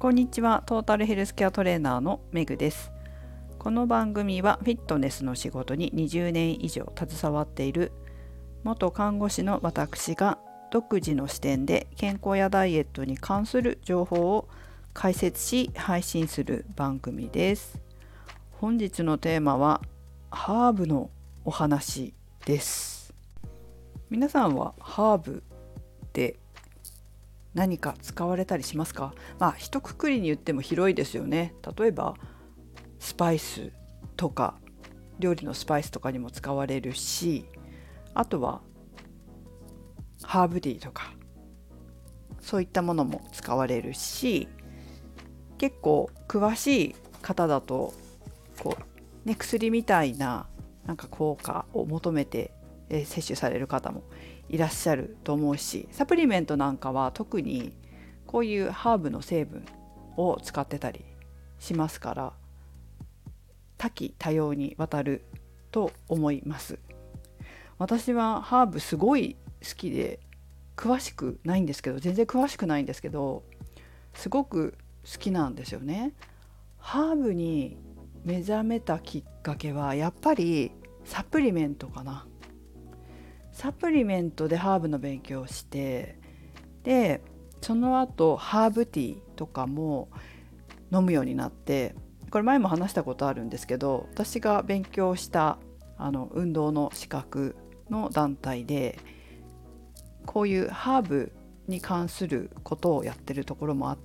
こんにちは。トータルヘルスケアトレーナーのメグです。この番組はフィットネスの仕事に20年以上携わっている元看護師の私が独自の視点で健康やダイエットに関する情報を解説し配信する番組です。本日のテーマはハーブのお話です。皆さんはハーブって何か使われたりしますか？一括りに言っても広いですよね。例えばスパイスとか料理のスパイスとかにも使われるし、あとはハーブティーとかそういったものも使われるし、結構詳しい方だと薬みたいな効果を求めて摂取される方もいらっしゃると思うし、サプリメントなんかは特にこういうハーブの成分を使ってたりしますから、多岐多様にわたると思います。私はハーブすごい好きで、全然詳しくないんですけど、すごく好きなんですよね。ハーブに目覚めたきっかけはやっぱりサプリメントかな。サプリメントでハーブの勉強をして、でその後ハーブティーとかも飲むようになって、これ前も話したことあるんですけど、私が勉強した運動の資格の団体でこういうハーブに関することをやってるところもあって、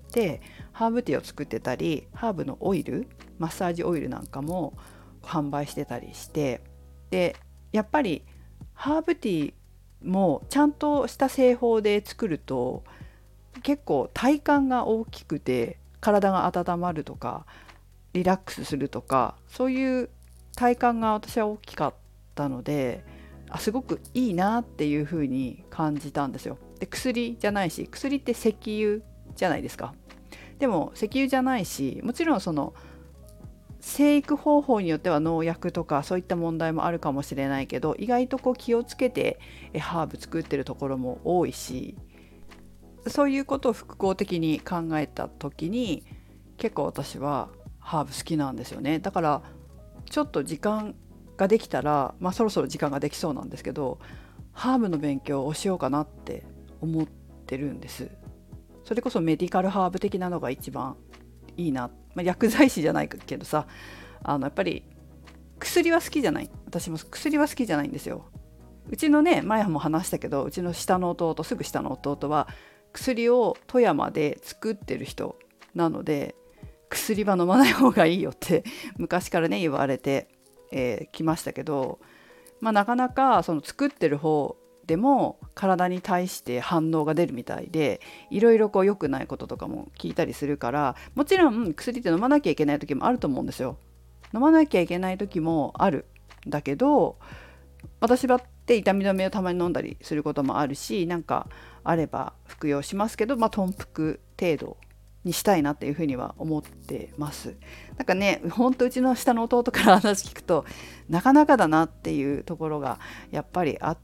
ハーブティーを作ってたり、ハーブのオイル、マッサージオイルなんかも販売してたりして、でやっぱりハーブティーもちゃんとした製法で作ると結構体感が大きくて、体が温まるとかリラックスするとか、そういう体感が私は大きかったので、すごくいいなっていう風に感じたんですよ。で薬じゃないし、薬って石油じゃないですか。でも石油じゃないし、もちろんその生育方法によっては農薬とかそういった問題もあるかもしれないけど、意外と気をつけてハーブ作ってるところも多いし、そういうことを複合的に考えた時に結構私はハーブ好きなんですよね。だからちょっと時間ができたら、そろそろ時間ができそうなんですけど、ハーブの勉強をしようかなって思ってるんです。それこそメディカルハーブ的なのが一番いいな、薬剤師じゃないけどさ、やっぱり薬は好きじゃない。私も薬は好きじゃないんですよ。うちのね、前も話したけど、うちのすぐ下の弟は薬を富山で作ってる人なので、薬は飲まない方がいいよって昔からね言われてきましたけど、なかなかその作ってる方でも体に対して反応が出るみたいで、いろいろ良くないこととかも聞いたりするから、もちろん薬って飲まなきゃいけない時もあると思うんですよ。飲まなきゃいけない時もあるんだけど、私だって痛み止めをたまに飲んだりすることもあるし、あれば服用しますけど、頓服程度にしたいなっていうふうには思ってます。ほんとうちの下の弟から話聞くと、なかなかだなっていうところがやっぱりあって、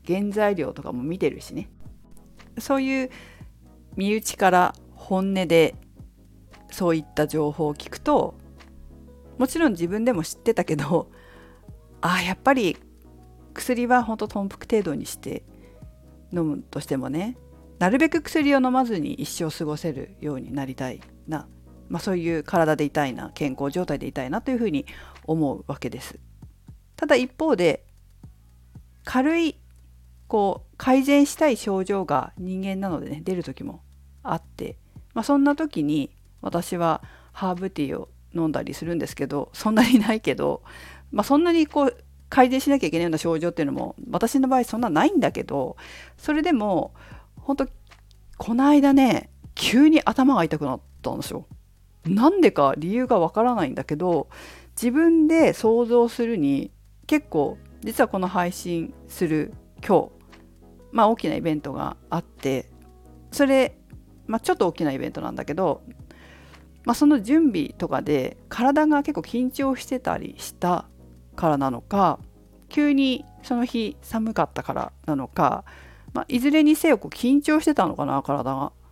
原材料とかも見てるしね、そういう身内から本音でそういった情報を聞くと、もちろん自分でも知ってたけど、やっぱり薬は本当頓服程度にして飲むとしてもね、なるべく薬を飲まずに一生過ごせるようになりたいな、そういう体でいたいな、健康状態でいたいなというふうに思うわけです。ただ一方で、軽い改善したい症状が人間なのでね、出る時もあって、そんな時に私はハーブティーを飲んだりするんですけど、そんなにないけど、そんなに改善しなきゃいけないような症状っていうのも私の場合そんなないんだけど、それでも本当この間ね、急に頭が痛くなったんですよ。なんでか理由がわからないんだけど、自分で想像するに結構、実はこの配信する今日、大きなイベントがあって、それ、ちょっと大きなイベントなんだけど、その準備とかで体が結構緊張してたりしたからなのか、急にその日寒かったからなのか、いずれにせよ緊張してたのかな、体が。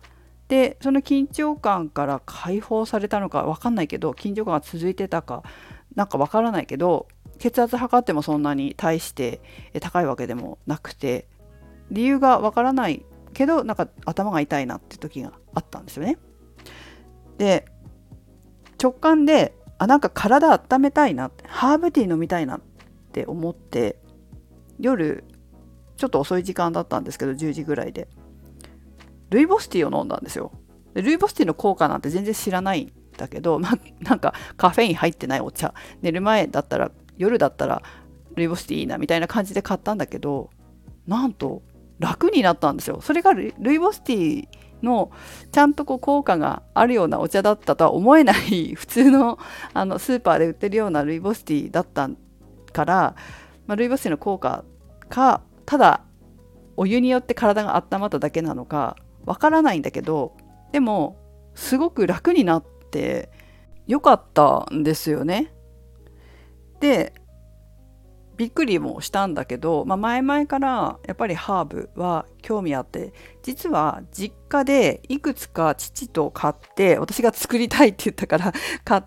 でその緊張感から解放されたのか分かんないけど、緊張感が続いてたかなんか分からないけど、血圧測ってもそんなに大して高いわけでもなくて、理由が分からないけどなんか頭が痛いなって時があったんですよね。で直感でなんか体温めたいなって、ハーブティー飲みたいなって思って、夜ちょっと遅い時間だったんですけど10時ぐらいでルイボスティーを飲んだんですよ。でルイボスティーの効果なんて全然知らないんだけど、なんかカフェイン入ってないお茶、寝る前だったら夜だったらルイボスティーいいなみたいな感じで買ったんだけど、なんと楽になったんですよ。それがルイボスティーのちゃんと効果があるようなお茶だったとは思えない普通の、スーパーで売ってるようなルイボスティーだったから、ルイボスティーの効果かただお湯によって体が温まっただけなのかわからないんだけど、でもすごく楽になってよかったんですよね。でびっくりもしたんだけど、前々からやっぱりハーブは興味あって、実は実家でいくつか父と買って、私が作りたいって言ったから買って、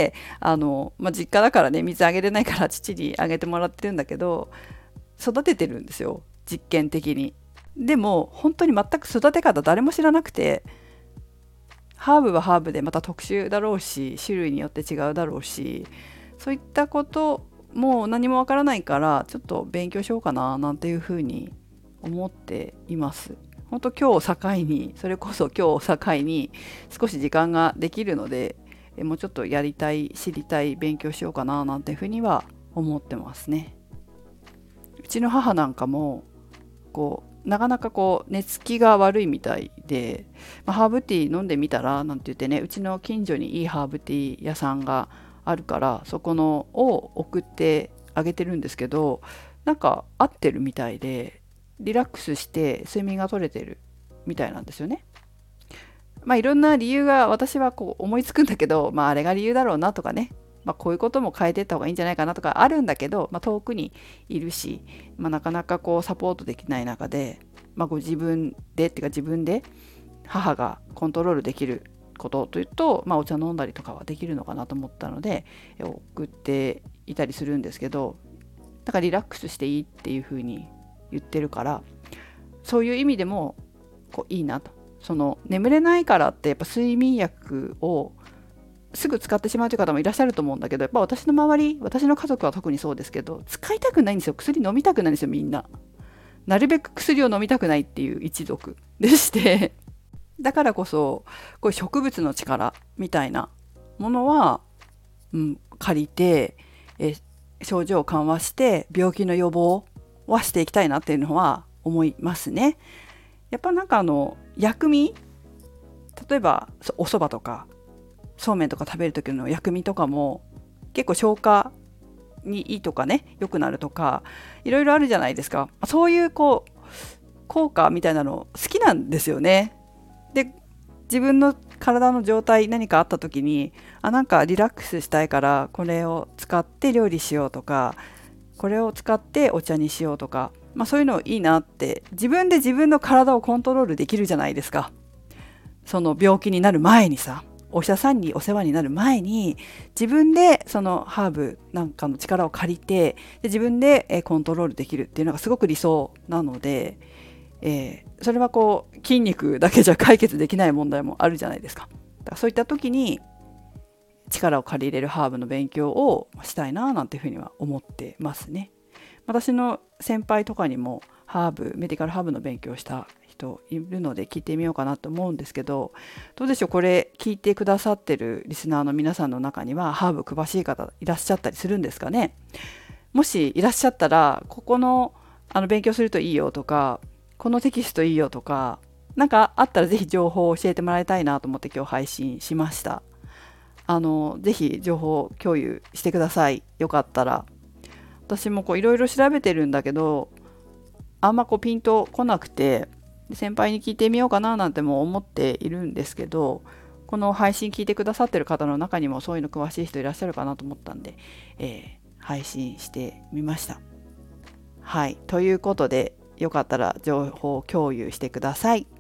実家だからね水あげれないから父にあげてもらってるんだけど、育ててるんですよ実験的に。でも本当に全く育て方誰も知らなくて、ハーブはハーブでまた特殊だろうし、種類によって違うだろうし、そういったこともう何もわからないから、ちょっと勉強しようかななんていうふうに思っています。本当今日を境に、それこそ今日を境に少し時間ができるので、もうちょっとやりたい、知りたい、勉強しようかななんていうふうには思ってますね。うちの母なんかもなかなか寝つきが悪いみたいで、ハーブティー飲んでみたらなんて言ってね、うちの近所にいいハーブティー屋さんがあるからそこのを送ってあげてるんですけど、なんか合ってるみたいでリラックスして睡眠が取れてるみたいなんですよね。いろんな理由が私は思いつくんだけど、あれが理由だろうなとかね、こういうことも変えていった方がいいんじゃないかなとかあるんだけど、遠くにいるし、なかなかサポートできない中で、ご自分でっていうか自分で母がコントロールできることというと、お茶飲んだりとかはできるのかなと思ったので送っていたりするんですけど、だからリラックスしていいっていう風に言ってるから、そういう意味でもいいなと。その眠れないからってやっぱ睡眠薬をすぐ使ってしまうという方もいらっしゃると思うんだけど、やっぱ私の周り、私の家族は特にそうですけど、使いたくないんですよ。薬飲みたくないんですよ、みんな。なるべく薬を飲みたくないっていう一族でしてだからこそこういう植物の力みたいなものは、借りて症状を緩和して病気の予防はしていきたいなっていうのは思いますね。やっぱなんか薬味、例えばお蕎麦とかそうめんとか食べる時の薬味とかも結構消化にいいとかね、良くなるとかいろいろあるじゃないですか。そういう効果みたいなの好きなんですよね。で自分の体の状態何かあった時になんかリラックスしたいからこれを使って料理しようとか、これを使ってお茶にしようとか、そういうのいいなって、自分で自分の体をコントロールできるじゃないですか。その病気になる前にさ、お医者さんにお世話になる前に自分でそのハーブなんかの力を借りて、で自分でコントロールできるっていうのがすごく理想なので、それは筋肉だけじゃ解決できない問題もあるじゃないですか。だからそういった時に力を借りれるハーブの勉強をしたいななんていうふうには思ってますね。私の先輩とかにもメディカルハーブの勉強をした人いるので聞いてみようかなと思うんですけど、どうでしょう、これ聞いてくださってるリスナーの皆さんの中にはハーブ詳しい方いらっしゃったりするんですかね。もしいらっしゃったら、ここの勉強するといいよとか、このテキストいいよとか、なんかあったらぜひ情報を教えてもらいたいなと思って今日配信しました。ぜひ情報共有してください。よかったら。私もいろいろ調べてるんだけど、あんまピンとこなくて、先輩に聞いてみようかななんても思っているんですけど、この配信聞いてくださってる方の中にもそういうの詳しい人いらっしゃるかなと思ったんで、配信してみました。はい、ということでよかったら情報共有してください。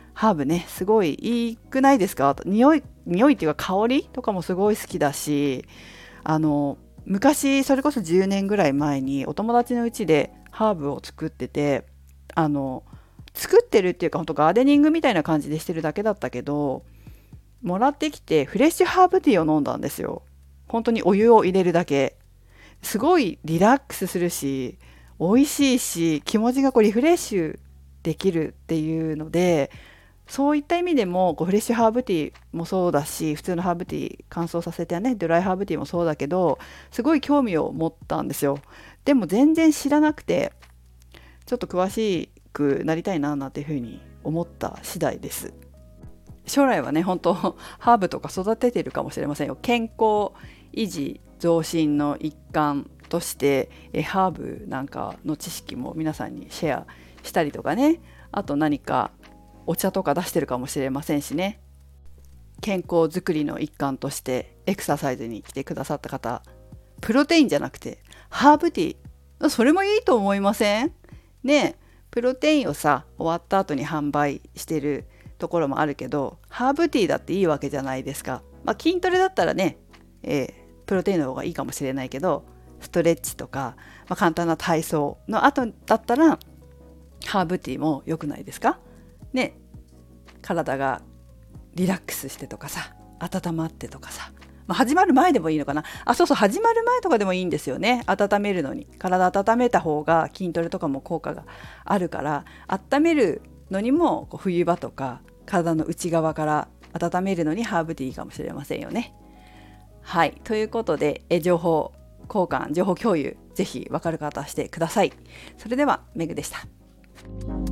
ハーブねすごいいいくないですか？匂いっていうか香りとかもすごい好きだし、昔それこそ10年ぐらい前にお友達の家でハーブを作ってて、作ってるっていうか本当ガーデニングみたいな感じでしてるだけだったけど、もらってきてフレッシュハーブティーを飲んだんですよ。本当にお湯を入れるだけ。すごいリラックスするし美味しいし、気持ちがリフレッシュできるっていうので、そういった意味でもフレッシュハーブティーもそうだし、普通のハーブティー乾燥させてね、ドライハーブティーもそうだけど、すごい興味を持ったんですよ。でも全然知らなくて、ちょっと詳しくなりたいななんていうふうに思った次第です。将来はね本当ハーブとか育ててるかもしれませんよ。健康維持増進の一環としてハーブなんかの知識も皆さんにシェアしたりとかね、あと何かお茶とか出してるかもしれませんしね。健康づくりの一環としてエクササイズに来てくださった方、プロテインじゃなくてハーブティー、それもいいと思いません？ね。プロテインをさ終わった後に販売してるところもあるけど、ハーブティーだっていいわけじゃないですか。筋トレだったらね、プロテインの方がいいかもしれないけど、ストレッチとか、簡単な体操の後だったらハーブティーも良くないですかね。体がリラックスしてとかさ、温まってとかさ、始まる前でもいいのかな。そうそう、始まる前とかでもいいんですよね。温めるのに、体温めた方が筋トレとかも効果があるから、温めるのにも冬場とか体の内側から温めるのにハーブティーいいかもしれませんよね。はい、ということで情報交換、情報共有、ぜひ分かる方してください。それではメグでした。